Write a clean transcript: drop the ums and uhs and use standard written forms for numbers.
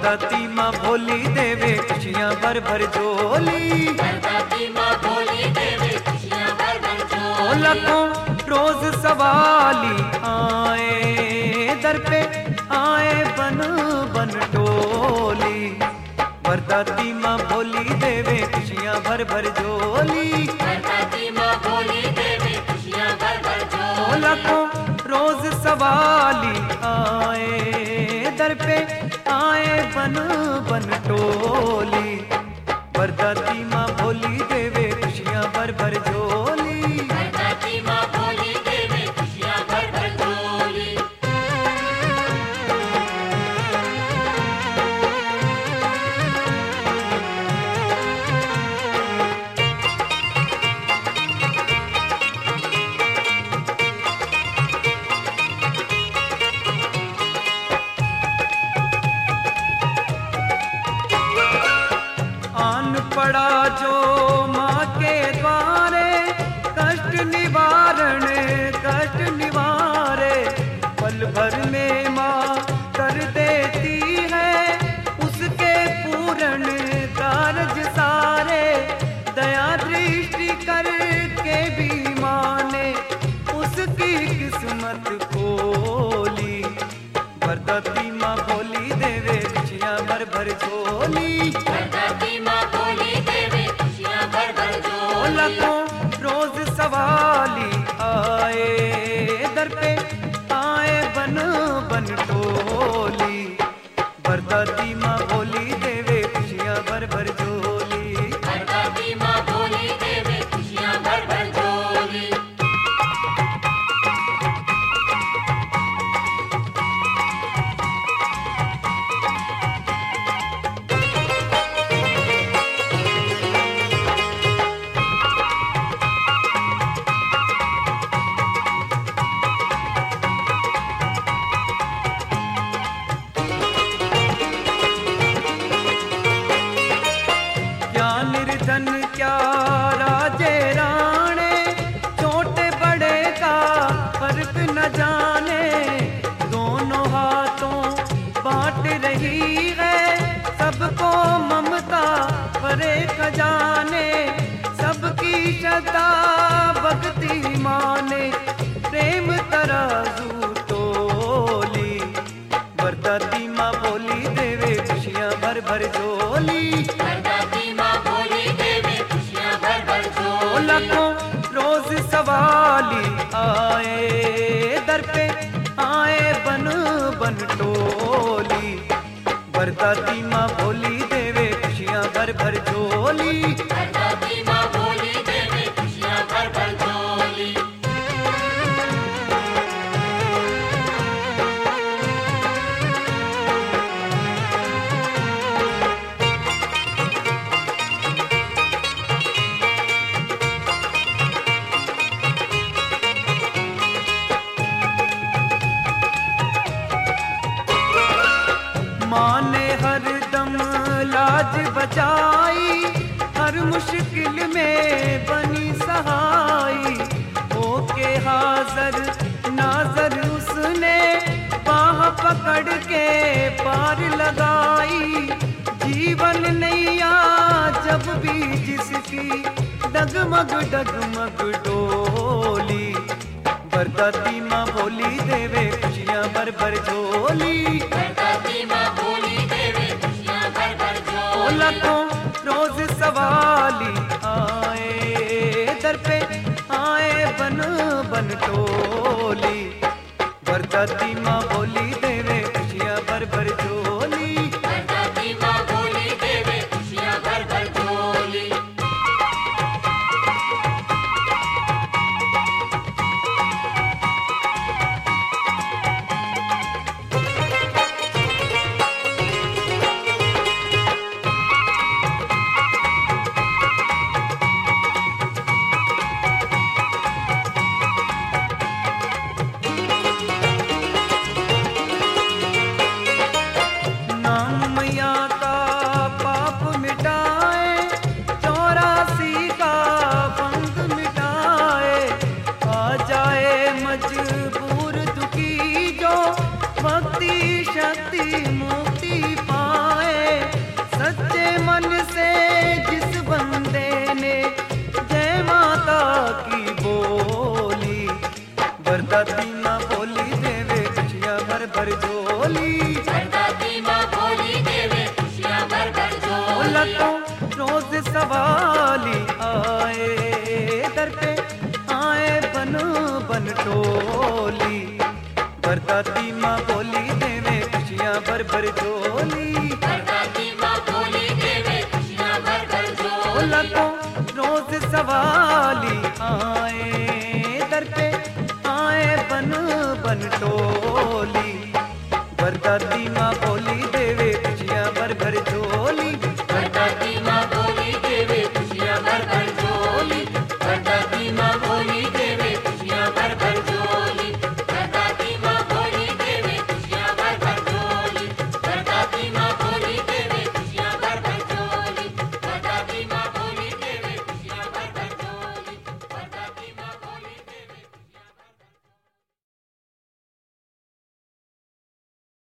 वरदाती माँ भोली देवे खुशियाँ भर भर झोली। वरदाती माँ भोली देवे खुशियाँ भर भर झोली। लाखों रोज सवाली आए दर पे आए बन बन टोली। वरदाती माँ भोली देवे खुशियाँ भर भर झोली। वरदाती माँ भोली देवे खुशियाँ भर भर झोली। लाखों रोज सवाली आए दर पे आए बन बन टोली। वरदाती माँ भोली देवे खुशियाँ भर भर झोली। वरदाती माँ भोली देवे खुशियाँ भर भर झोली। आन पड़ा जो माँ के द्वारे कष्ट निवारे पल भर में माँ कर देती है उसके पूर्ण कारज सारे। दया दृष्टि करके भी माँ ने उसकी किस्मत खोली। वरदाती माँ भोली देवे खुशियाँ भर भर झोली। वरदाती माँ भोली देवे खुशियाँ भर भर झोली। लाखों रोज सवाली आए दर पे आए बन बन टोली। वरदाती माँ भोली देवे खुशियाँ भर भर झोली। वरदाती माँ भोली देवे खुशियाँ भर भर झोली। क्या निर्धन क्या राजे राणे छोटे बड़े का फर्क न जाने। दोनों हाथों बांट रही है सबको ममता भरे खजाने। सबकी श्रद्धा भक्ति माने प्रेम तराजू तोली। वरदाती माँ भोली देवे खुशियाँ भर भर झोली। वरदाती माँ भोली देवे खुशियाँ भर भर झोली। लाखों रोज सवाली आए दर पे आए बन बन टोली। वरदाती माँ भोली देवे खुशियाँ भर भर झोली। वरदाती माँ भोली देवे खुशियाँ भर भर झोली। माँ ने हर दम लाज बचाई हर मुश्किल में बनी सहाई। होके हाजर नाजर उसने बाह पकड़ के पार लगाई। जीवन नैया जब भी जिसकी डगमग डगमग डोली। वरदाती माँ भोली देवे खुशियाँ भर भर झोली। वरदाती माँ भोली देवे खुशियाँ भर भर झोली। लाखों रोज सवाली आए दर पे आए बन बन टोली। वरदाती माँ भोली देवे खुशियाँ भर भर झोली। वरदाती माँ भोली देवे खुशियाँ भर भर झोली। मजबूर दुखी जो भक्ति शक्ति मुक्ति पाए। भर झोली। वरदाती माँ भोली देवे खुशियाँ भर भर झोली। लखों रोज सवाली आए दर पे, आए बन बन टोली। वरदाती माँ भोली देवे खुशियाँ भर भर झोली। वरदाती माँ भोली देवे खुशियाँ भर भर झोली। लखों रोज सवाली आए दर पे, आए बन बन टोली। वरदाती